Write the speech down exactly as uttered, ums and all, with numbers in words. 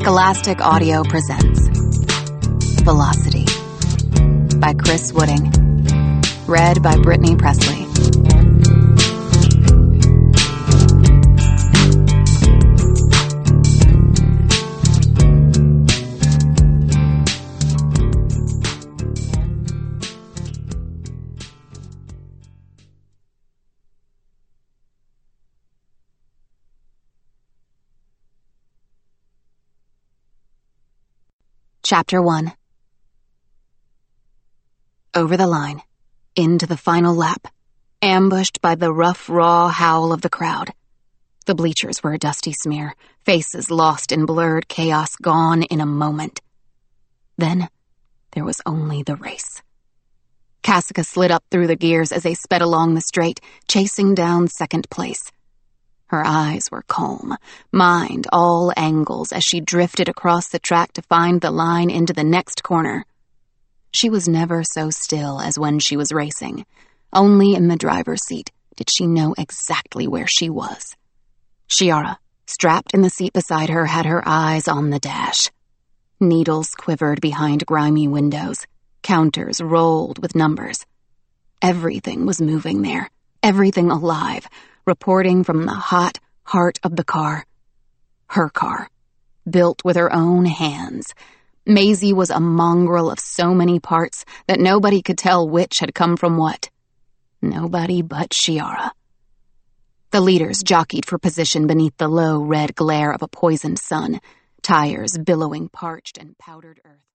Scholastic Audio presents Velocity by Chris Wooding. Read by Brittany Presley. Chapter one. Over the line, into the final lap, ambushed by the rough, raw howl of the crowd. The bleachers were a dusty smear, faces lost in blurred chaos, gone in a moment. Then, there was only the race. Cassica slid up through the gears as they sped along the straight, chasing down second place. Her eyes were calm, mind all angles as she drifted across the track to find the line into the next corner. She was never so still as when she was racing. Only in the driver's seat did she know exactly where she was. Shiara, strapped in the seat beside her, had her eyes on the dash. Needles quivered behind grimy windows. Counters rolled with numbers. Everything was moving there, everything alive, reporting from the hot heart of the car. Her car, built with her own hands. Maisie was a mongrel of so many parts that nobody could tell which had come from what. Nobody but Shiara. The leaders jockeyed for position beneath the low red glare of a poisoned sun, tires billowing parched and powdered earth.